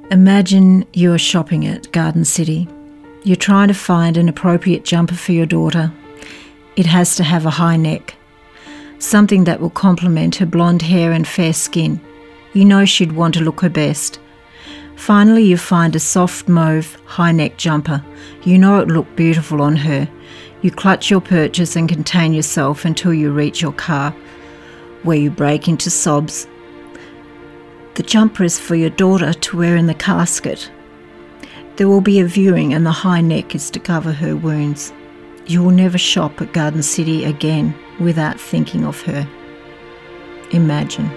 Imagine you're shopping at Garden City. You're trying to find an appropriate jumper for your daughter. It has to have a high neck, something that will complement her blonde hair and fair skin. You know she'd want to look her best. Finally, you find a soft mauve high-neck jumper. You know it'll look beautiful on her. You clutch your purchase and contain yourself until you reach your car, where you break into sobs. The jumper is for your daughter to wear in the casket. There will be a viewing and the high neck is to cover her wounds. You will never shop at Garden City again without thinking of her. Imagine.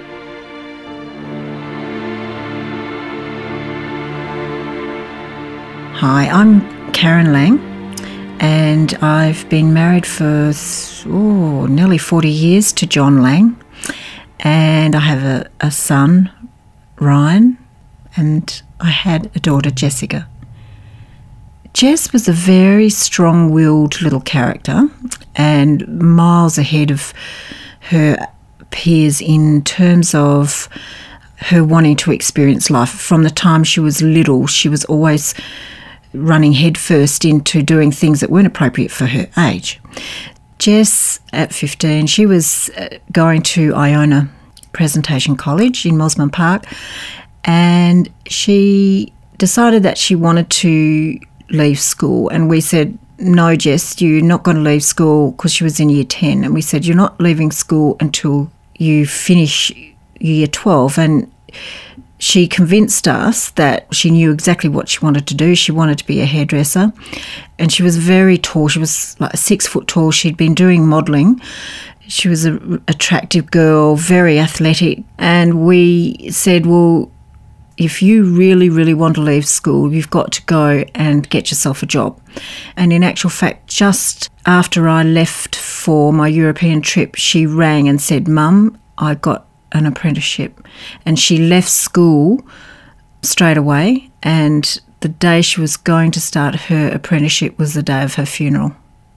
Hi, I'm Karen Lang, and I've been married for nearly 40 years to John Lang, and I have a son, Ryan, and I had a daughter, Jessica. Jess was a very strong-willed little character and miles ahead of her peers in terms of her wanting to experience life. From the time she was little, she was always running headfirst into doing things that weren't appropriate for her age. Jess, at 15, she was going to Iona Presentation College in Mosman Park, and she decided that she wanted to leave school. And we said, no, Jess, you're not going to leave school, because she was in year 10. And we said, you're not leaving school until you finish year 12. And she convinced us that she knew exactly what she wanted to do. She wanted to be a hairdresser, and she was very tall. She was like 6 foot tall. She'd been doing modelling. She was an attractive girl, very athletic. And we said, well, if you really, really want to leave school, you've got to go and get yourself a job. And in actual fact, just after I left for my European trip, she rang and said, Mum, I got an apprenticeship. And she left school straight away, and the day she was going to start her apprenticeship was the day of her funeral.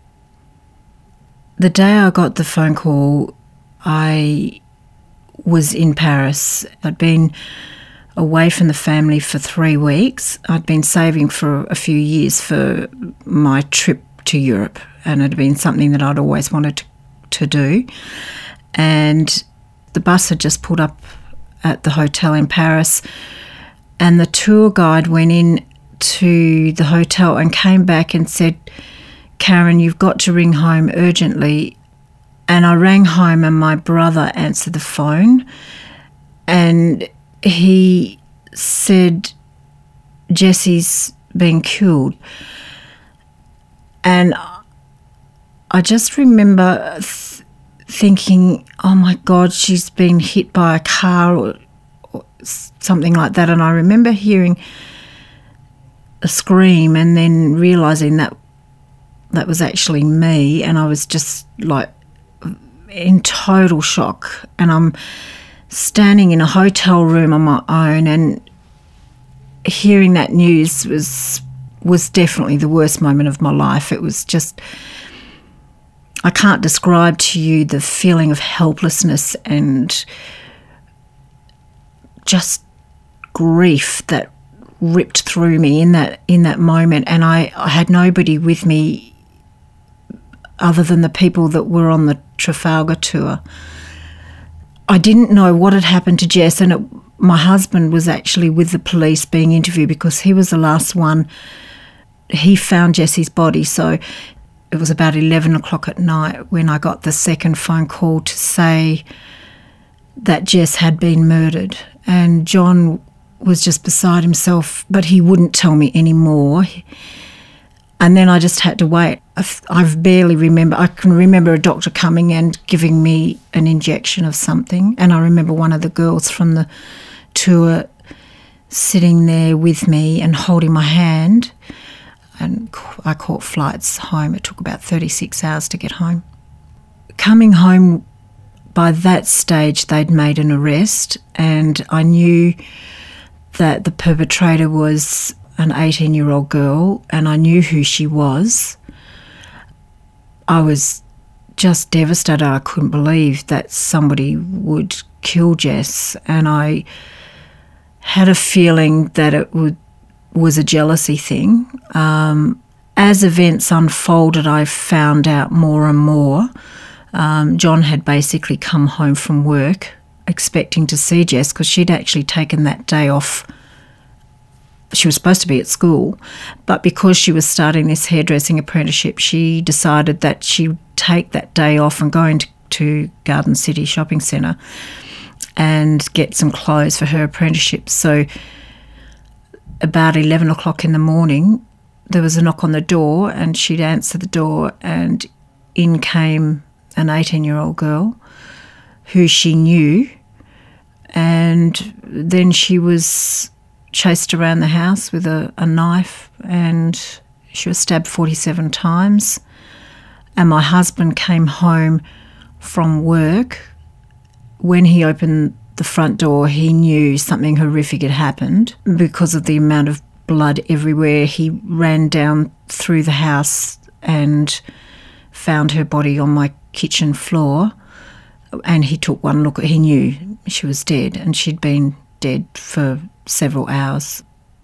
The day I got the phone call, I was in Paris. I'd been away from the family for 3 weeks. I'd been saving for a few years for my trip to Europe, and it had been something that I'd always wanted to do. And the bus had just pulled up at the hotel in Paris, and the tour guide went in to the hotel and came back and said, Karen, you've got to ring home urgently. And I rang home, and my brother answered the phone, and he said, Jessie's been killed. And I just remember thinking, oh my God, she's been hit by a car or something like that. And I remember hearing a scream and then realising that that was actually me, and I was just like in total shock. And I'm standing in a hotel room on my own, and hearing that news was definitely the worst moment of my life. It was just, I can't describe to you the feeling of helplessness and just grief that ripped through me in that moment. And I had nobody with me other than the people that were on the Trafalgar tour. I didn't know what had happened to Jess, and my husband was actually with the police being interviewed because he was the last one. He found Jessie's body, so it was about 11 o'clock at night when I got the second phone call to say that Jess had been murdered. And John was just beside himself, but he wouldn't tell me any more. And then I just had to wait. I barely remember. I can remember a doctor coming and giving me an injection of something. And I remember one of the girls from the tour sitting there with me and holding my hand. And I caught flights home. It took about 36 hours to get home. Coming home, by that stage, they'd made an arrest, and I knew that the perpetrator was an 18-year-old girl, and I knew who she was. I was just devastated. I couldn't believe that somebody would kill Jess, and I had a feeling that it was a jealousy thing. As events unfolded, I found out more and more. John had basically come home from work expecting to see Jess because she'd actually taken that day off. She was supposed to be at school, but because she was starting this hairdressing apprenticeship, she decided that she would take that day off and go into Garden City Shopping Centre and get some clothes for her apprenticeship. So about 11 o'clock in the morning, there was a knock on the door, and she'd answer the door, and in came an 18-year-old girl who she knew, and then she was chased around the house with a knife, and she was stabbed 47 times. And my husband came home from work. When he opened the front door, he knew something horrific had happened because of the amount of blood everywhere. He ran down through the house and found her body on my kitchen floor, and he took one look. He knew she was dead, and she'd been dead for several hours.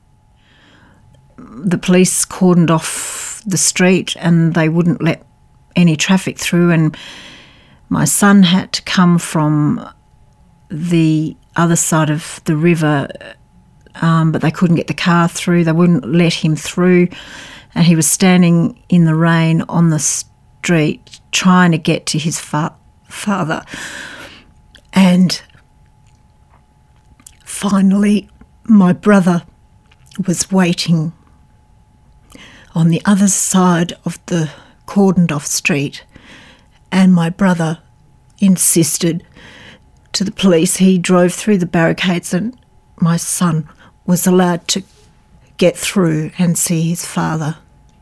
The police cordoned off the street and they wouldn't let any traffic through, and my son had to come from the other side of the river, but they couldn't get the car through. They wouldn't let him through, and he was standing in the rain on the street trying to get to his father. And finally, my brother was waiting on the other side of the cordoned off street, and my brother insisted to the police. He drove through the barricades, and my son was allowed to get through and see his father.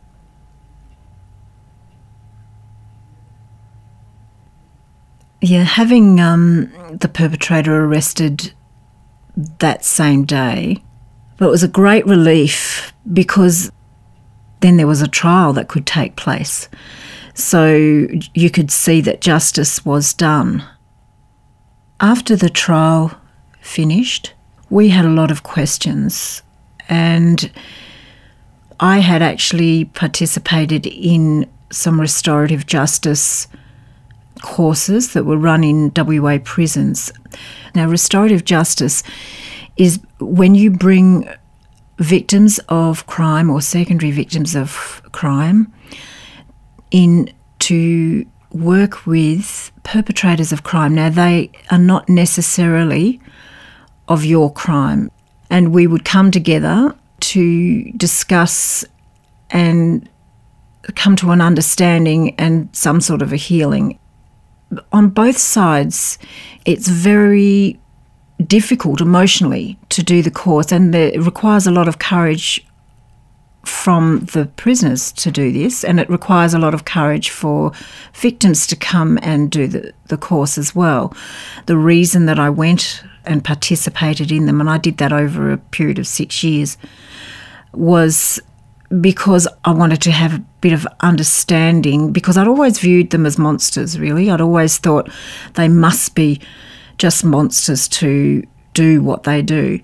Yeah, having the perpetrator arrested that same day, but it was a great relief because then there was a trial that could take place. So you could see that justice was done. After the trial finished, we had a lot of questions, and I had actually participated in some restorative justice courses that were run in WA prisons. Now, restorative justice is when you bring victims of crime or secondary victims of crime in to work with perpetrators of crime. Now, they are not necessarily of your crime, and we would come together to discuss and come to an understanding and some sort of a healing. On both sides, it's very difficult emotionally to do the course, and it requires a lot of courage from the prisoners to do this, and it requires a lot of courage for victims to come and do the course as well. The reason that I went and participated in them, and I did that over a period of 6 years, was because I wanted to have a bit of understanding, because I'd always viewed them as monsters, really. I'd always thought they must be just monsters to do what they do.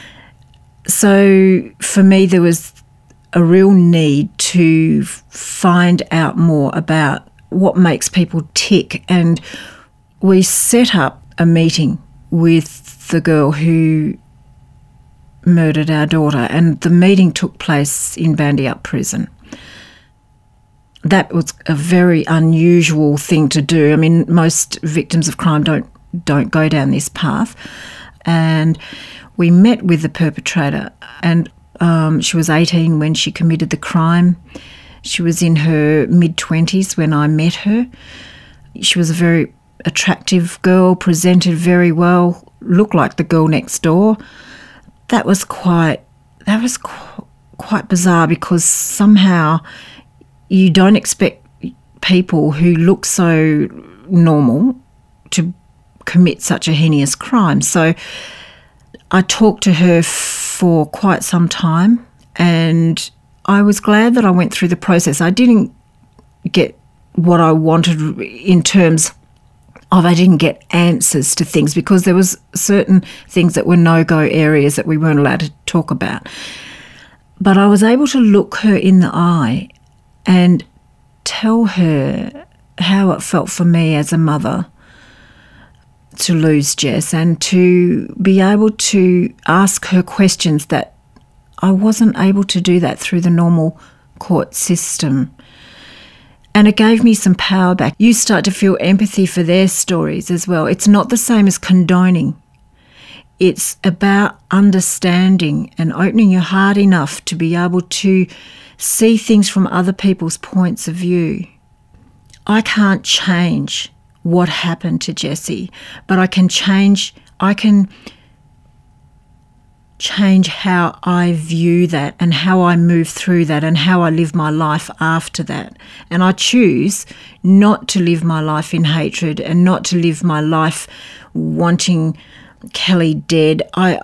So for me, there was a real need to find out more about what makes people tick. And we set up a meeting with the girl who murdered our daughter, and the meeting took place in Bandyup Prison. That was a very unusual thing to do. I mean, most victims of crime don't go down this path. And we met with the perpetrator, and she was 18 when she committed the crime. She was in her mid-20s when I met her. She was a very attractive girl, presented very well, looked like the girl next door. That was quite bizarre, because somehow you don't expect people who look so normal to commit such a heinous crime. So I talked to her for quite some time, and I was glad that I went through the process. I didn't get what I wanted in terms I didn't get answers to things because there was certain things that were no-go areas that we weren't allowed to talk about. But I was able to look her in the eye and tell her how it felt for me as a mother to lose Jess, and to be able to ask her questions that I wasn't able to do that through the normal court system. And it gave me some power back. You start to feel empathy for their stories as well. It's not the same as condoning. It's about understanding and opening your heart enough to be able to see things from other people's points of view. I can't change what happened to Jessie, but I can change how I view that and how I move through that and how I live my life after that. And I choose not to live my life in hatred and not to live my life wanting Kelly dead.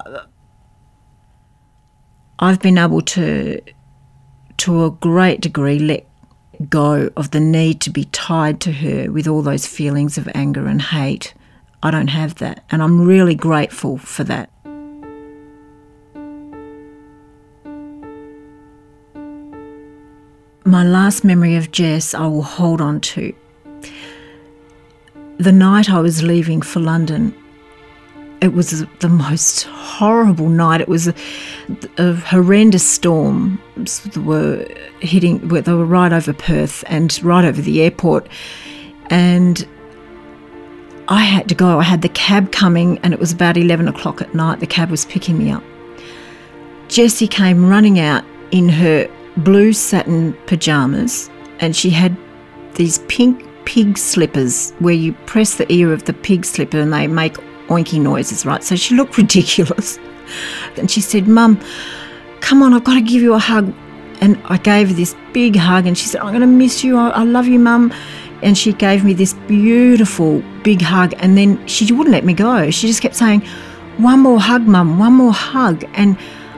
I've been able to a great degree, let go of the need to be tied to her with all those feelings of anger and hate. I don't have that, and I'm really grateful for that. My last memory of Jess I will hold on to. The night I was leaving for London, it was the most horrible night. It was a horrendous storm. They were right over Perth and right over the airport. And I had to go. I had the cab coming, and it was about 11 o'clock at night. The cab was picking me up. Jessie came running out in her blue satin pyjamas, and she had these pink pig slippers where you press the ear of the pig slipper and they make oinky noises, right? So she looked ridiculous. And she said, "Mum, come on, I've got to give you a hug." And I gave her this big hug, and she said, "I'm going to miss you. I love you, Mum." And she gave me this beautiful big hug, and then she wouldn't let me go. She just kept saying, "One more hug, Mum, one more hug." And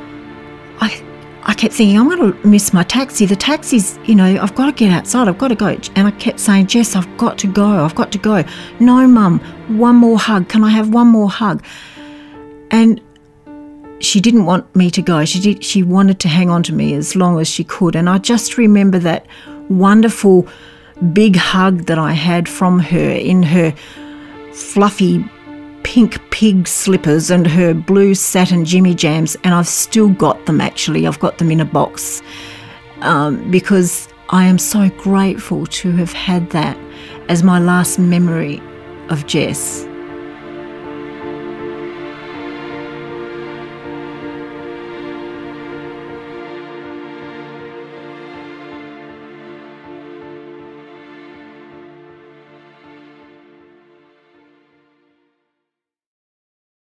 I kept thinking, I'm going to miss my taxi. The taxi's, I've got to get outside. I've got to go. And I kept saying, "Jess, I've got to go. I've got to go." "No, Mum, one more hug. Can I have one more hug?" And she didn't want me to go. She wanted to hang on to me as long as she could. And I just remember that wonderful big hug that I had from her in her fluffy pink pig slippers and her blue satin Jimmy Jams, and I've still got them actually. I've got them in a box because I am so grateful to have had that as my last memory of Jess.